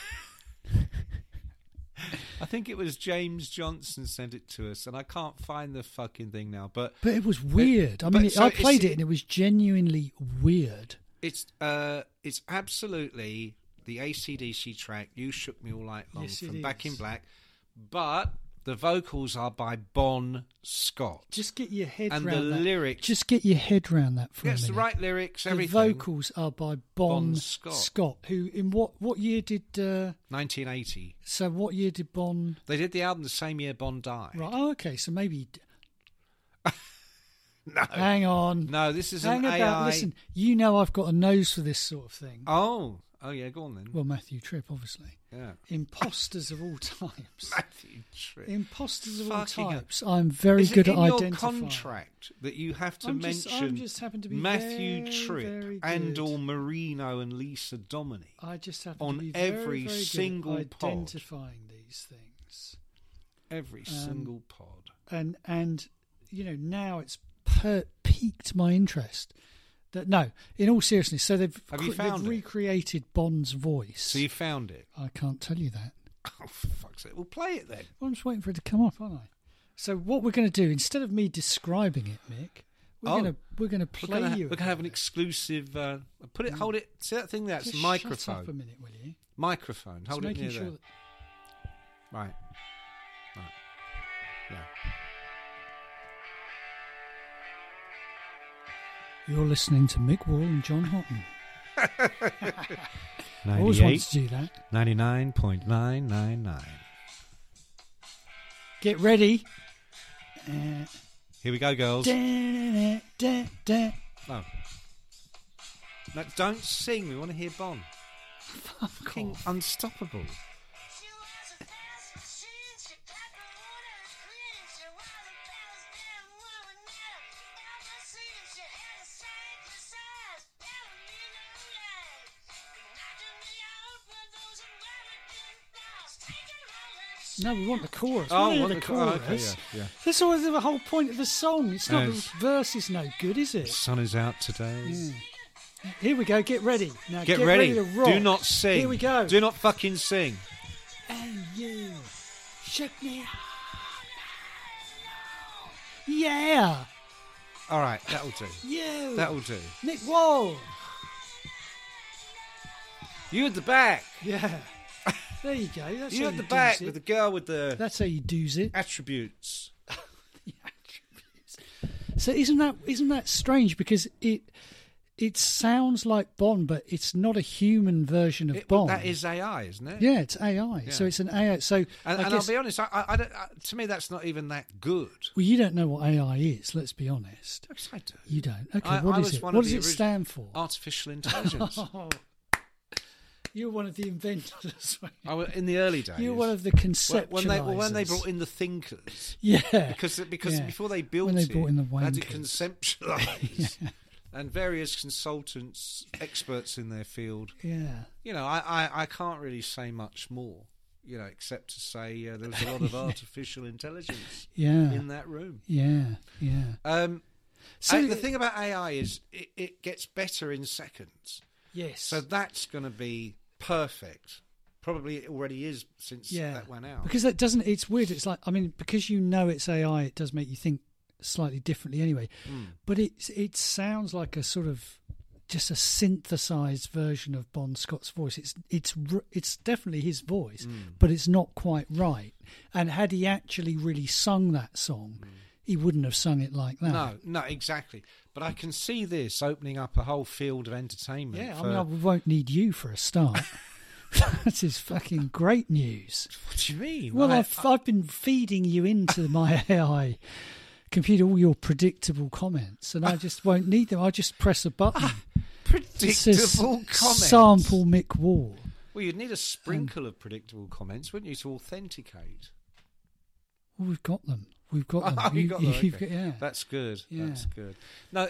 D: I think it was James Johnson sent it to us, and I can't find the fucking thing now. But
E: But it was weird. I mean,
D: but
E: it,
D: so
E: I
D: it's-
E: played it and it was genuinely weird.
D: it's uh, it's absolutely the A C D C track "You Shook Me All Night Long"
E: Yes, it
D: from Back in
E: is.
D: Black, but the vocals are by Bon Scott.
E: Just get your head
D: And the
E: round that.
D: lyrics-
E: Just get your head round that for
D: Yeah,
E: a
D: it's
E: minute.
D: the right lyrics,
E: The
D: everything.
E: vocals are by Bon,
D: Bon Scott.
E: Scott. Who in what what year did? Uh,
D: nineteen eighty.
E: so what year did Bon?
D: They did the album the same year Bon died.
E: Right. Oh, okay. So maybe. he d-
D: No,
E: Hang on.
D: no, this is
E: Hang
D: an
E: about.
D: A I.
E: Listen, you know I've got a nose for this sort of thing.
D: Oh, oh yeah, go on then.
E: Well, Matthew Tripp, obviously.
D: yeah,
E: Imposters of all types.
D: Matthew Tripp.
E: Imposters of
D: Fucking
E: all
D: hell.
E: types. I'm very
D: Is
E: good
D: it
E: at
D: in your
E: identifying.
D: contract that you have to
E: I'm just-
D: mention
E: I'm just happen to be
D: Matthew
E: very,
D: Tripp
E: very
D: and
E: good.
D: or Marino and Lisa Domini?
E: I just happen
D: on
E: to be
D: every
E: very, very
D: single
E: good at
D: pod.
E: identifying these things.
D: Every
E: Um,
D: single pod.
E: And and you know now it's per- piqued my interest. That no, in all seriousness, so they've
D: Have you
E: cre-
D: found
E: they've
D: it?
E: recreated Bond's voice.
D: So you found it.
E: I can't tell you that.
D: Oh, for fuck's sake. We'll play it then.
E: Well, I'm just waiting for it to come up, aren't I? So what we're going to do, instead of me describing it, Mick, we're
D: Oh.
E: going to we're going to play
D: We're gonna,
E: you.
D: we're going to have an exclusive. Uh, put it. Hold it. See that thing there? It's
E: Just
D: a
E: shut
D: microphone.
E: up a minute, will you?
D: Microphone.
E: Just
D: Hold it
E: making
D: near
E: sure
D: there.
E: that-
D: Right. Right. Yeah.
E: You're listening to Mick Wall and John Houghton. I always wanted to do that.
D: ninety-nine point nine nine nine.
E: Get ready. Uh,
D: Here we go, girls.
E: da, da, da.
D: No. No, don't sing. We want to hear Bon. Fucking unstoppable.
E: No, we want the chorus.
D: Oh,
E: we
D: want
E: want the
D: the cho- oh,
E: chorus.
D: okay, yeah, yeah.
E: That's always the whole point of the song. It's not
D: Yes.
E: the verse is no good, is
D: The
E: it?
D: sun is out today.
E: Yeah. Here we go. Get ready. Now
D: Get,
E: get,
D: ready.
E: to rock.
D: Do not sing.
E: Here we go.
D: Do not fucking sing.
E: And you shake me up. Yeah.
D: All right, that'll do.
E: You.
D: That'll do.
E: Mick Wall.
D: You at the back.
E: Yeah. There you go. That's
D: You
E: how
D: at the
E: you
D: back
E: do's it.
D: with the girl with the
E: That's how you do's it.
D: attributes.
E: The attributes. So isn't that isn't that strange? Because it it sounds like Bond, but it's not a human version of
D: It-
E: Bond.
D: that is A I, isn't it?
E: Yeah, it's A I. So
D: Yeah.
E: it's an A I. So
D: And,
E: I
D: and I'll
E: guess,
D: be honest, I, I, I don't, I, to me, that's not even that good.
E: well, you don't know what A I is. Let's be honest.
D: Yes, I do.
E: You don't. Okay,
D: I-
E: what
D: I
E: is
D: was
E: it?
D: one
E: What
D: of
E: does
D: the
E: it
D: orig-
E: stand for?
D: Artificial intelligence.
E: Oh, you're one of the inventors.
D: I was, in the early days.
E: You're one of the
D: when,
E: conceptualizers.
D: when they well, when they brought in the thinkers,
E: yeah,
D: because because
E: Yeah.
D: before they built
E: When they
D: it,
E: brought in the
D: they had to
E: wankers.
D: conceptualize, and various consultants, experts in their field.
E: yeah.
D: You know, I, I, I can't really say much more. You know, except to say uh, there was a lot of artificial intelligence
E: Yeah.
D: in that room.
E: Yeah, yeah.
D: Um,
E: So
D: I- the thing about A I is it, it gets better in seconds.
E: yes.
D: So that's going to be perfect. Probably it already is since
E: yeah.
D: that went out.
E: Because that doesn't. It's weird. It's like I mean, because you know it's A I, it does make you think slightly differently anyway.
D: Mm.
E: But it it sounds like a sort of just a synthesized version of Bon Scott's voice. It's it's r- it's definitely his voice,
D: Mm.
E: but it's not quite right. And had he actually really sung that song,
D: Mm.
E: he wouldn't have sung it like that.
D: No, no, exactly. But I can see this opening up a whole field of entertainment.
E: Yeah, I
D: for-
E: mean, I won't need you for a start. That is fucking great news.
D: What do you mean?
E: Well,
D: I-
E: I've I've been feeding you into my A I computer all your predictable comments, and I just won't need them. I'll just press a button. It says
D: predictable comments.
E: Sample Mick Wall.
D: Well, you'd need a sprinkle of predictable comments, wouldn't you, to authenticate?
E: Well, we've got them. We've got them.
D: Oh, you got them,
E: you've
D: okay.
E: got- yeah.
D: That's good.
E: Yeah.
D: That's good. No, uh,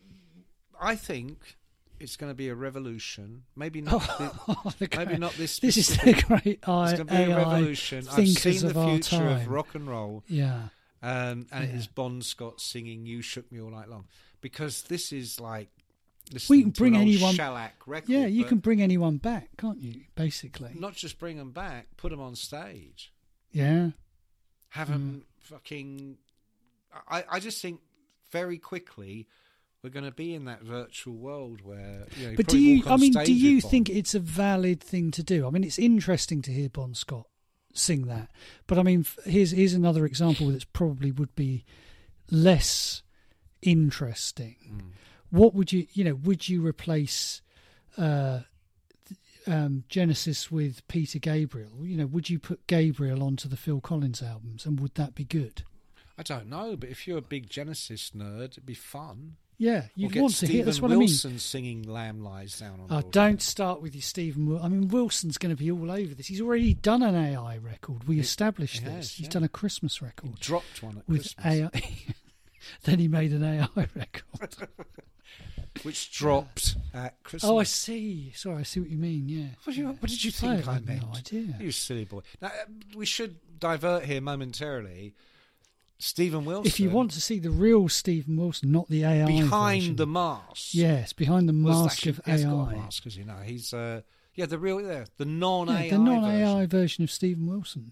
D: I think it's going to be a revolution. Maybe not. thi-
E: The
D: maybe
E: great-
D: not this.
E: This is the
D: specific-
E: great I,
D: It's going to be a
E: A I
D: revolution. I've
E: thinkers
D: seen
E: of
D: the
E: our
D: future
E: time.
D: of rock and roll,
E: Yeah.
D: um, and it
E: Yeah.
D: is Bon Scott singing "You Shook Me All Night Long," because this is like
E: We
D: listening
E: can
D: to
E: bring
D: an old
E: anyone-
D: shellac record.
E: Yeah, you
D: but
E: can bring anyone back, can't you? Basically.
D: not just bring them back, put them on stage,
E: Yeah.
D: have
E: Mm.
D: them fucking. I, I just think very quickly we're going to be in that virtual world where. You know, you
E: But do
D: probably
E: you?
D: walk
E: I
D: on
E: mean,
D: stage
E: do you
D: with Bon.
E: think it's a valid thing to do? I mean, it's interesting to hear Bon Scott sing that, but I mean, f- here's here's another example that's probably would be less interesting.
D: Mm.
E: What would you, you know, would you replace uh, th- um, Genesis with Peter Gabriel? You know, would you put Gabriel onto the Phil Collins albums, and would that be good?
D: I don't know, but if you're a big Genesis nerd, it'd be fun.
E: Yeah,
D: Or
E: you'd
D: get
E: want to hear. That's
D: Stephen
E: what
D: Wilson singing "Lamb Lies Down" on
E: I mean. Oh,
D: Broadway.
E: don't start with your Stephen. Wil- I mean, Wilson's going to be all over this. He's already done an A I record. We
D: He-
E: established
D: he
E: this.
D: has,
E: He's
D: yeah.
E: done a Christmas
D: He
E: record
D: dropped one at
E: with
D: Christmas,
E: A I. Then he made an A I record.
D: which dropped at Christmas.
E: Oh, I see. Sorry, I see what you mean. Yeah.
D: What, do you, what did you
E: I
D: think I,
E: had
D: meant?
E: no idea.
D: You silly boy. Now, uh, we should divert here momentarily. Stephen Wilson.
E: If you want to see the real Stephen Wilson, not the A I
D: behind
E: version.
D: the mask.
E: Yes, behind the
D: was
E: mask
D: actually-
E: of
D: he has
E: A I.
D: got a mask, as you know. He's, uh, Yeah, the real, yeah, the non-A I
E: Yeah, the non-A I
D: version.
E: version of Stephen Wilson.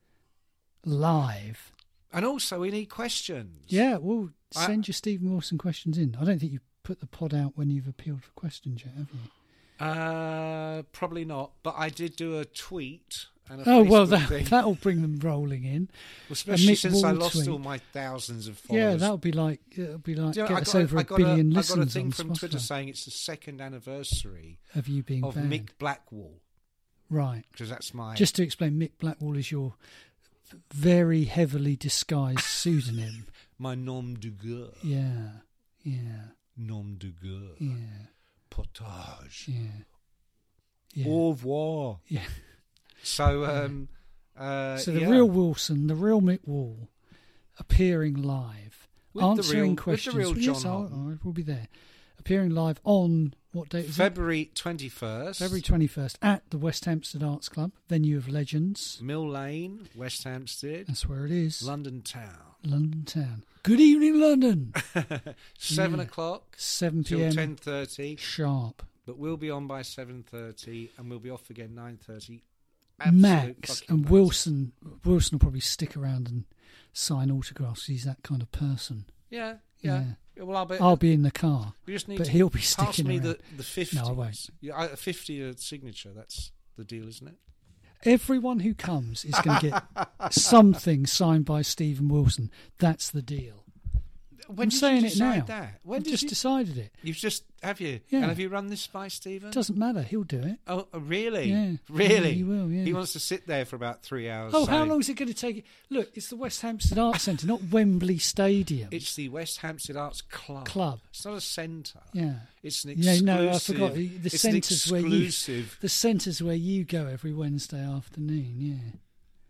E: Live.
D: And also, we need questions.
E: Yeah, well,
D: I-
E: send your Stephen Wilson questions in. I don't think you've put the pod out when you've appealed for questions yet, have you?
D: Uh, probably not. But I did do a tweet and a
E: Oh,
D: Facebook
E: well, that,
D: thing.
E: that'll bring them rolling in.
D: Especially
E: Mick
D: since I
E: Wall
D: lost
E: tweet.
D: all my thousands of followers.
E: Yeah, that'll be like, it'll be like,
D: Do you know,
E: get
D: I
E: us
D: got,
E: over
D: I
E: a
D: got
E: billion
D: a,
E: listens
D: I got a thing
E: on
D: from
E: Spotify
D: Twitter saying it's the second anniversary
E: of you being
D: of
E: banned.
D: Mick Blackwall,
E: Right.
D: because that's my...
E: Just to explain, Mick Blackwall is your very heavily disguised pseudonym.
D: my nom de guerre.
E: Yeah, yeah,
D: Nom de guerre.
E: yeah,
D: Potage.
E: yeah. yeah.
D: Au revoir.
E: Yeah.
D: So, um... Uh,
E: So the
D: yeah.
E: real Wilson, the real Mick Wall, appearing live,
D: With the
E: answering
D: real- with the
E: questions.
D: real
E: Well, yes,
D: John
E: I'll-
D: Houghton.
E: I will be there. Appearing live on, what date is
D: February twenty-first.
E: it? February twenty-first at the West Hampstead Arts Club, venue of legends.
D: Mill Lane, West Hampstead,
E: That's where it is.
D: London town.
E: London town. Good evening, London.
D: Seven
E: Yeah.
D: o'clock
E: seven
D: till
E: p.m.
D: ten thirty.
E: sharp.
D: But we'll be on by seven thirty, and we'll be off again nine thirty.
E: Max and Wilson. Wilson will probably stick around and sign autographs. He's that kind of person.
D: Yeah, yeah.
E: Yeah.
D: Well, I'll be.
E: I'll be in the car,
D: we just need
E: but
D: to
E: he'll be
D: pass
E: sticking
D: me
E: around.
D: the the fifty.
E: No, I won't.
D: Yeah, I- a fifty uh, signature. That's the deal, isn't it?
E: Everyone who comes is going to get something signed by Stephen Wilson. That's the deal.
D: When
E: I'm
D: did
E: saying
D: you
E: it
D: decide
E: now.
D: That? When
E: I've
D: did
E: just
D: you?
E: decided it.
D: You've just have you?
E: Yeah.
D: And have you run this by Stephen?
E: Doesn't matter. He'll do it.
D: Oh, oh, really?
E: Yeah.
D: Really?
E: Yeah, he will, yeah.
D: He wants to sit there for about three hours.
E: Oh, how
D: saying-
E: long is it going to take? Look, it's the West Hampstead Arts Centre, not Wembley Stadium.
D: It's the West Hampstead Arts Club.
E: Club.
D: It's not a centre.
E: Yeah.
D: It's an
E: Yeah,
D: exclusive.
E: no, I forgot. The
D: it's an
E: centres where you,
D: exclusive.
E: the centres where you go every Wednesday afternoon. Yeah.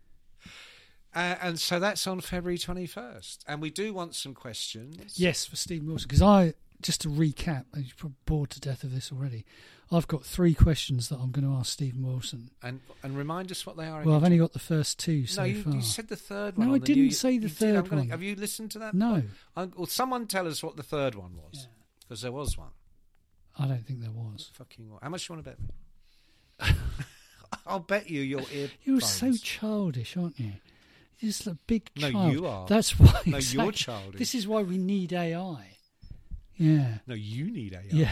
D: Uh, and so that's on February twenty-first. And we do want some questions.
E: Yes, for Stephen Wilson. Because I, just to recap, you're probably bored to death of this already. I've got three questions that I'm going to ask Stephen Wilson.
D: And and remind us what they are.
E: Well, I've
D: again.
E: only got the first two so
D: no, you,
E: far.
D: you said the third
E: No,
D: one.
E: I
D: on the
E: didn't
D: new-
E: say the
D: you did.
E: third
D: I'm gonna-
E: one.
D: Have you listened to that?
E: No.
D: I'm, well, someone tell us what the third one was. Because there was one.
E: I don't think there was.
D: Fucking what? How much do you want to bet me? I'll bet you your ear.
E: You're so childish, aren't you? You're just a big
D: No,
E: child.
D: you are.
E: That's why.
D: No, you're
E: exactly.
D: childish.
E: This is why we need A I. Yeah.
D: No, you need A I.
E: Yeah.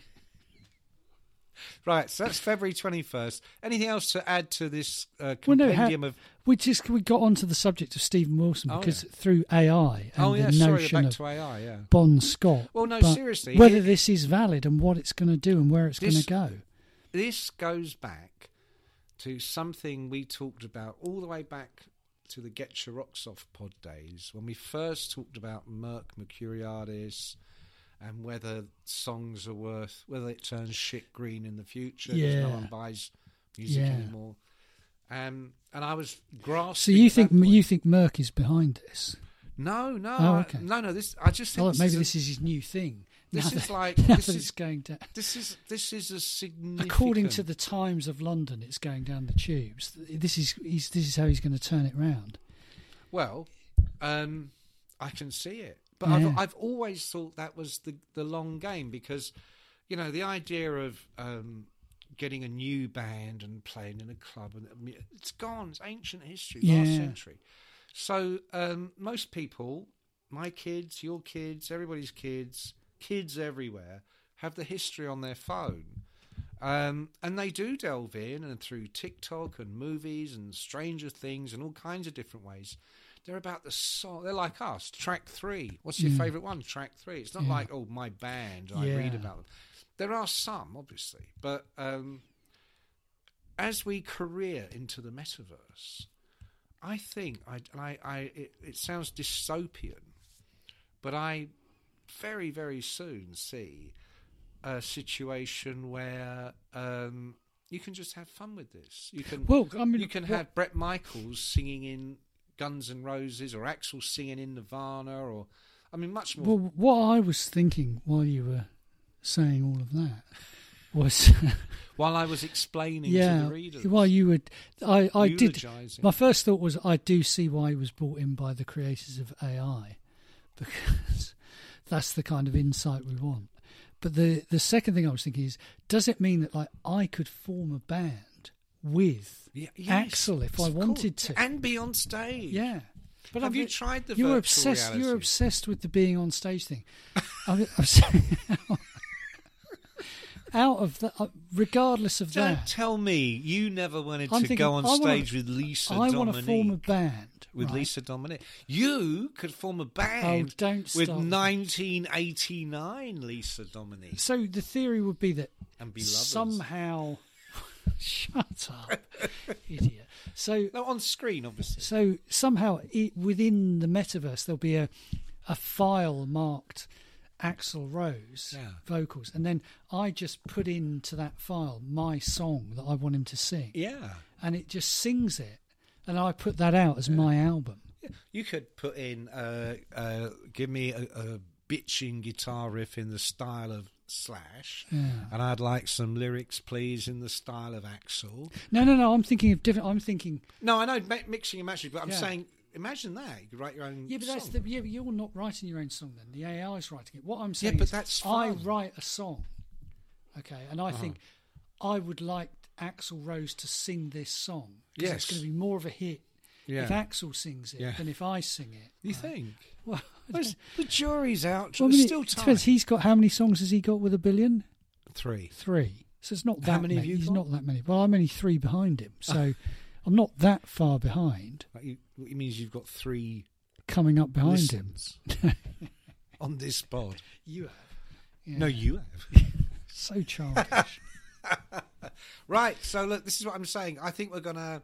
D: Right, so that's February twenty-first. Anything else to add to this uh,
E: Well, no,
D: compendium
E: ha-
D: of...
E: we just we got onto the subject of Stephen Wilson
D: Oh,
E: because
D: yeah.
E: through A I and
D: Oh,
E: the
D: yeah, sorry,
E: notion
D: back
E: of
D: to A I, yeah.
E: Bon Scott.
D: Well, no,
E: but
D: seriously,
E: whether
D: it-
E: this is valid and what it's going to do and where it's going
D: This-
E: to go.
D: This goes back to something we talked about all the way back to the Get Your Rocks Off pod days, when we first talked about Merc Mercuriadis and whether songs are worth, whether it turns shit green in the future because no
E: Yeah.
D: one buys music
E: Yeah.
D: anymore. Um, and I was
E: So
D: grasping.
E: you
D: at
E: think
D: that point.
E: you think Merck is behind this?
D: No, no,
E: Oh,
D: I-
E: okay.
D: no, no. This I just think
E: Oh,
D: this
E: maybe
D: is a-
E: this is his new thing.
D: This
E: now
D: is
E: that,
D: like-
E: now
D: this
E: that
D: is-
E: it's going down.
D: This is this is a significant.
E: According to the Times of London, it's going down the tubes. This is he's, this is how he's going to turn it round.
D: Well, um, I can see it, but
E: Yeah.
D: I've I've always thought that was the the long game because, you know, the idea of um, getting a new band and playing in a club and it's gone. It's ancient history, last
E: Yeah.
D: century. So um, most people, my kids, your kids, everybody's kids, kids everywhere, have the history on their phone. Um, and they do delve in and through TikTok and movies and Stranger Things and all kinds of different ways. They're about the song. They're like us. Track three. What's your
E: Mm.
D: favourite one? Track three. It's not
E: Yeah.
D: like, oh, my band. I
E: Yeah.
D: read about them. There are some, obviously. But um, as we career into the metaverse, I think, I, and I, I, it, it sounds dystopian, but I very, very soon see a situation where um, you can just have fun with this. You can,
E: Well, I mean,
D: you can
E: what-
D: have Bret Michaels singing in Guns N' Roses, or Axl singing in Nirvana, or I mean, much more.
E: Well, what I was thinking while you were saying all of that was,
D: while I was explaining
E: yeah,
D: to the readers,
E: while you would, I, I did.
D: eulogising.
E: My first thought was, I do see why he was brought in by the creators of A I, because that's the kind of insight we want. But the the second thing I was thinking is, does it mean that like I could form a band with
D: Yeah, yes,
E: Axel if I
D: of
E: wanted
D: course.
E: to?
D: And be on stage.
E: Yeah. But
D: Have
E: I'm-
D: you tried the
E: you're
D: virtual
E: obsessed.
D: reality?
E: You're obsessed with the being on stage thing. I'm, I'm saying, out of that, uh, regardless of
D: Don't
E: that,
D: tell me you never wanted
E: I'm
D: to
E: thinking,
D: go on
E: I wanna-
D: stage with Lisa
E: I
D: Dominique.
E: want to form a band
D: with
E: right?
D: Lisa Dominic. You could form a band
E: Oh, don't
D: with
E: start.
D: nineteen eighty-nine Lisa Dominic.
E: So the theory would be that
D: And be lovers.
E: somehow, shut up, idiot. So
D: No, on screen, obviously.
E: So somehow it, within the metaverse there'll be a a file marked Axl Rose
D: Yeah.
E: vocals, and then I just put into that file my song that I want him to sing,
D: Yeah.
E: and it just sings it, and I put that out as my album.
D: You could put in, uh, uh, give me a, a bitching guitar riff in the style of Slash,
E: Yeah.
D: and I'd like some lyrics, please, in the style of Axl.
E: No, no, no. I'm thinking of different. I'm thinking.
D: No, I know mi- mixing and matching, but I'm
E: Yeah.
D: saying, imagine that you could write your own.
E: Yeah, but that's
D: song.
E: the. Yeah, but you're not writing your own song. Then the A I is writing it. What I'm
D: Yeah,
E: saying
D: but
E: is,
D: that's
E: I
D: fun.
E: write a song, okay, and I think I would like Axl Rose to sing this song. 'Cause
D: Yes.
E: it's going to be more of a hit
D: Yeah.
E: if Axl sings it
D: Yeah.
E: than if I sing it.
D: You
E: right?
D: think?
E: Well, I
D: Well,
E: don't-
D: the jury's out.
E: well, I
D: There's
E: mean,
D: still
E: it
D: time.
E: depends. He's got how many songs has he got with a billion?
D: Three.
E: Three. So it's not that
D: How many have you
E: He's
D: got?
E: not that many. Well, I'm only three behind him, so I'm not that far behind.
D: Like you, it means you've got three
E: Coming up behind him.
D: listens on this pod.
E: You have. Yeah.
D: No, you have.
E: So childish.
D: Right, so look, this is what I'm saying. I think we're gonna,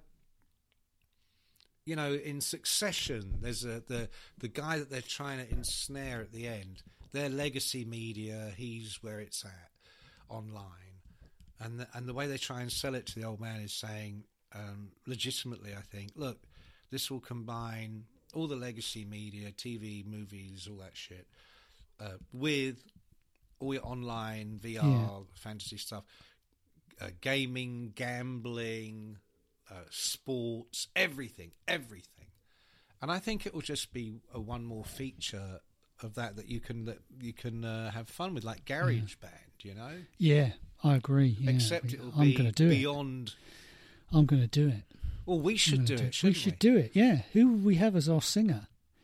D: you know, in succession. There's a the the guy that they're trying to ensnare at the end. Their legacy media. He's where it's at online, and the, and the way they try and sell it to the old man is saying, um, legitimately, I think, look, this will combine all the legacy media, T V, movies, all that shit, uh, with all your online V R,
E: Yeah.
D: fantasy stuff. Uh, gaming, gambling, uh, sports, everything, everything, and I think it will just be a one more feature of that that you can that you can uh, have fun with, like Garage Band, you know.
E: Yeah, I agree. Yeah.
D: Except it will
E: I'm
D: be
E: going to do
D: beyond.
E: it. I'm going to do it.
D: Well, we
E: I'm
D: should
E: gonna
D: do it.
E: We
D: shouldn't
E: should do it. Yeah. Who would we have as our singer?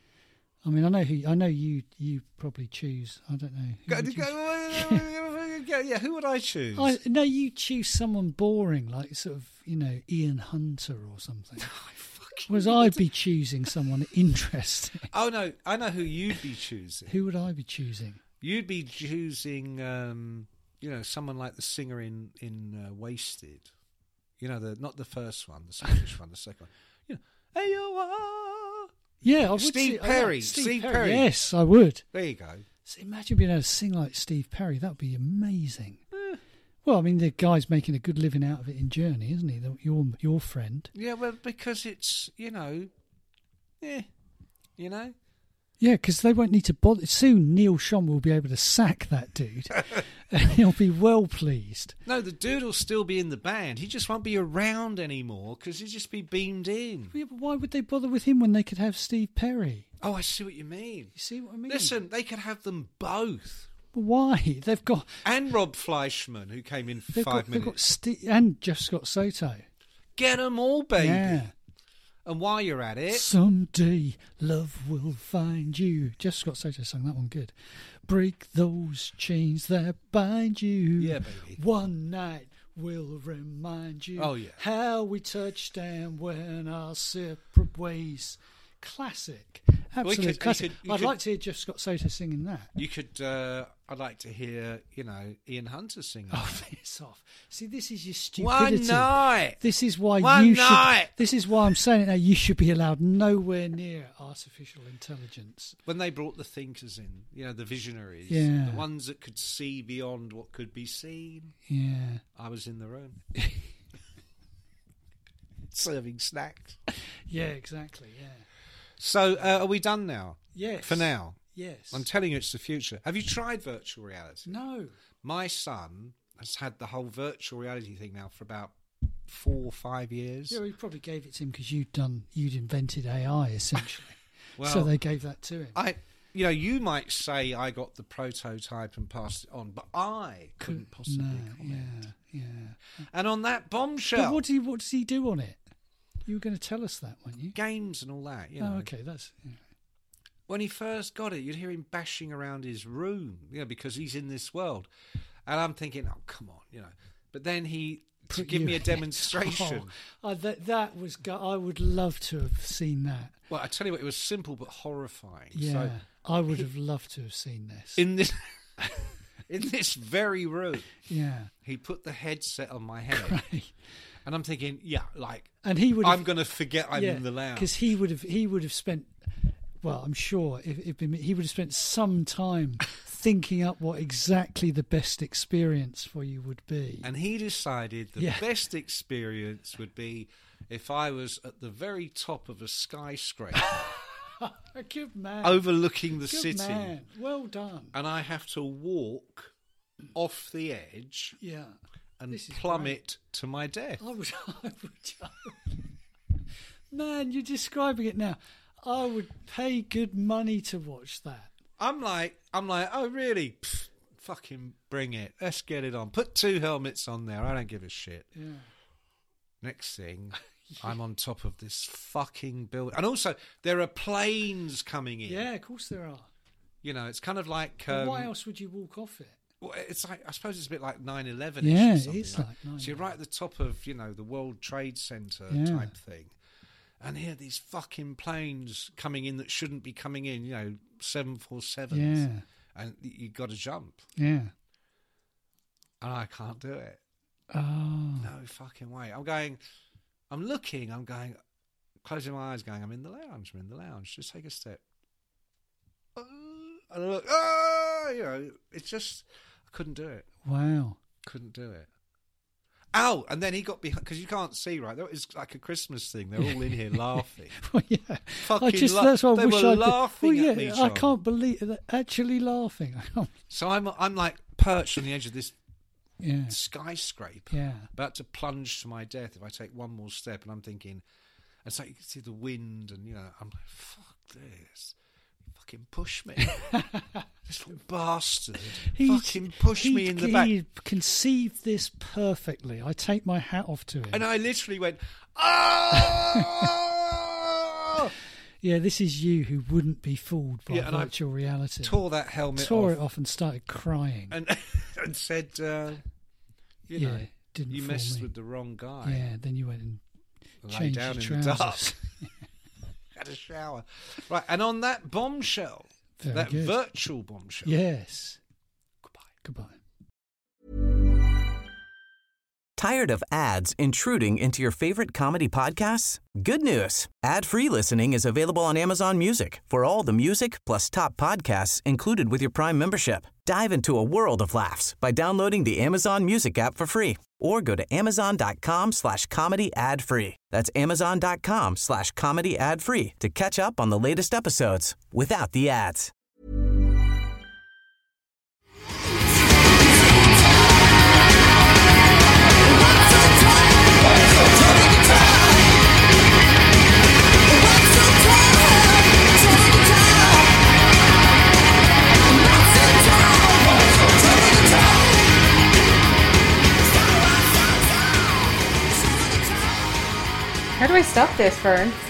E: I mean, I know who. I know you. You probably choose. I don't know. Who
D: Go,
E: would you
D: go, go, yeah, who would I choose?
E: I, no, you choose someone boring, like sort of, you know, Ian Hunter or something. Whereas I'd be choosing someone interesting.
D: Oh no, I know who you'd be choosing.
E: Who would I be choosing?
D: You'd be choosing, um, you know, someone like the singer in in uh, Wasted. You know, the not the first one, the Scottish one, the second one. You know, hey you are.
E: Yeah, I would.
D: Steve
E: see- I
D: Perry,
E: like Steve,
D: Steve
E: Perry.
D: Perry.
E: Yes, I would.
D: There you go.
E: So imagine being able to sing like Steve Perry. That would be amazing. Well, I mean, the guy's making a good living out of it in Journey, isn't he? The, your your friend.
D: Yeah, well, because it's, you know, yeah, you know.
E: Yeah, because they won't need to bother. Soon Neil Schon will be able to sack that dude. And he'll be well pleased.
D: No, the dude will still be in the band. He just won't be around anymore because he'll just be beamed in.
E: Yeah, but why would they bother with him when they could have Steve Perry?
D: Oh, I see what you mean.
E: You see what I mean?
D: Listen, they could have them both.
E: But why? They've got...
D: And Rob Fleischman, who came in for
E: They've
D: five
E: got, they've got
D: minutes.
E: Steve and Jeff Scott Soto.
D: Get them all, baby.
E: Yeah.
D: And while you're at it...
E: Someday love will find you. Jeff Scott Soto sang that one good. Break those chains that bind you.
D: Yeah, baby.
E: One night will remind you.
D: Oh, yeah.
E: How we touched and went our separate ways. Classic. Absolute
D: could- you
E: classic.
D: could- you
E: I'd
D: could-
E: like to hear Jeff Scott Soto singing that.
D: You could... Uh, I'd like to hear, you know, Ian Hunter singing.
E: Oh, piss off. See, this is your
D: One
E: stupidity.
D: night.
E: This is why
D: One
E: you
D: night.
E: should. This is why I'm saying it now. You should be allowed nowhere near artificial intelligence.
D: When they brought the thinkers in, you know, the visionaries,
E: Yeah.
D: the ones that could see beyond what could be seen,
E: Yeah.
D: I was in the room. Serving snacks.
E: Yeah, exactly. Yeah.
D: So, uh, are we done now?
E: Yes.
D: For now?
E: Yes.
D: I'm telling you, it's the future. Have you tried virtual reality?
E: No.
D: My son has had the whole virtual reality thing now for about four or five years.
E: Yeah, we probably gave it to him because you'd done, you'd invented A I essentially.
D: Well,
E: so they gave that to him.
D: I, you know, you might say I got the prototype and passed it on, but I couldn't possibly
E: no,
D: comment.
E: Yeah, yeah.
D: And on that bombshell,
E: But what, do you, what does he do on it? You were going to tell us that, weren't you?
D: games and all that. You know.
E: Oh, okay, that's... Yeah.
D: When he first got it, you'd hear him bashing around his room, you know, because he's in this world. And I'm thinking, oh, come on, you know. But then he, to
E: Put
D: give
E: you
D: me a
E: in it.
D: demonstration.
E: Oh, oh, that, that was... Go- I would love to have seen that.
D: Well, I tell you what, it was simple but horrifying.
E: Yeah,
D: So
E: I would have loved to have seen this.
D: in this, in this very room,
E: yeah.
D: he put the headset on my head.
E: Right.
D: And I'm thinking, yeah, like,
E: And he would have...
D: I'm going to forget I'm
E: yeah,
D: in the lounge.
E: because he would have he would have spent, well, I'm sure if, if he would have spent some time thinking up what exactly the best experience for you would be.
D: And he decided the
E: Yeah.
D: best experience would be if I was at the very top of a skyscraper
E: A good man,
D: overlooking the
E: good
D: city,
E: man. Well done.
D: and I have to walk off the edge
E: Yeah,
D: and
E: This is
D: plummet to my death.
E: I would. I would. Man, you're describing it now. I would pay good money to watch that.
D: I'm like, I'm like, oh really? Pfft, fucking bring it. Let's get it on. Put two helmets on there. I don't give a shit.
E: Yeah.
D: Next thing, I'm on top of this fucking building, and also there are planes coming in.
E: Yeah, of course there are.
D: You know, it's kind of like.
E: But
D: Um,
E: why else would you walk off it?
D: Well, it's like, I suppose it's a bit like nine eleven.
E: Yeah,
D: or
E: it
D: something
E: is
D: like,
E: like
D: So you're
E: nine eleven.
D: right at the top of, you know, the World Trade Center
E: Yeah.
D: type thing. And here these fucking planes coming in that shouldn't be coming in, you know, seven forty-sevens.
E: Yeah,
D: And you got to jump.
E: yeah.
D: And I can't do it.
E: Oh,
D: No fucking way. I'm going, I'm looking, I'm going, closing my eyes, going, I'm in the lounge, I'm in the lounge. Just take a step. Uh, and I look, ah, you know, it's just, I couldn't do it.
E: wow.
D: Couldn't do it. Ow! And then he got behind, because you can't see, right? That was like a Christmas thing. They're all in here laughing.
E: Well, yeah. I
D: Fucking
E: just
D: la-
E: that's what I
D: they
E: wish
D: were
E: I'd
D: laughing
E: well, yeah,
D: at me,
E: I
D: John.
E: can't believe it. Actually laughing. I can't-
D: So I'm, I'm like perched on the edge of this
E: yeah,
D: skyscraper,
E: yeah.
D: about to plunge to my death if I take one more step. And I'm thinking, it's like you can see the wind, and, you know, I'm like, fuck this. Fucking push me. This little bastard. fucking push
E: he,
D: me in the back.
E: He conceived this perfectly. I take my hat off to him.
D: And I literally went, ah!
E: Yeah, this is you who wouldn't be fooled by
D: Yeah, and I
E: virtual reality.
D: Tore that helmet
E: Tore
D: off.
E: it off and started crying.
D: And, and said, uh, you
E: yeah,
D: know,
E: didn't
D: you
E: fool
D: messed
E: me.
D: with the wrong guy.
E: Yeah, then you went and
D: Lay
E: changed
D: down
E: your
D: in the dark.
E: trousers.
D: Had a shower. Right, and on that bombshell,
E: Very
D: that
E: good.
D: virtual bombshell.
E: Yes.
D: Goodbye.
E: Goodbye.
G: Tired of ads intruding into your favorite comedy podcasts? Good news. Ad-free listening is available on Amazon Music for all the music plus top podcasts included with your Prime membership. Dive into a world of laughs by downloading the Amazon Music app for free or go to amazon.com slash comedy ad free. That's amazon.com slash comedy ad free to catch up on the latest episodes without the ads.
H: How do I stop this, Fern?